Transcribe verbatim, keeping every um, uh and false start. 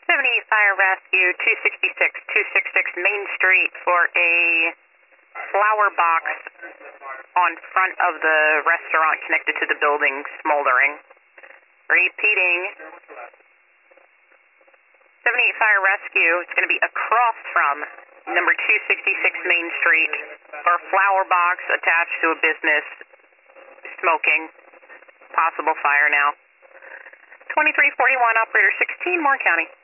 seventy-eight Fire Rescue, two sixty-six, two sixty-six Main Street for a flower box on front of the restaurant connected to the building smoldering. Repeating. seventy-eight Fire Rescue, it's going to be across from number two sixty-six Main Street for a flower box attached to a business smoking. Possible fire now. twenty-three forty-one, operator sixteen, Warren County.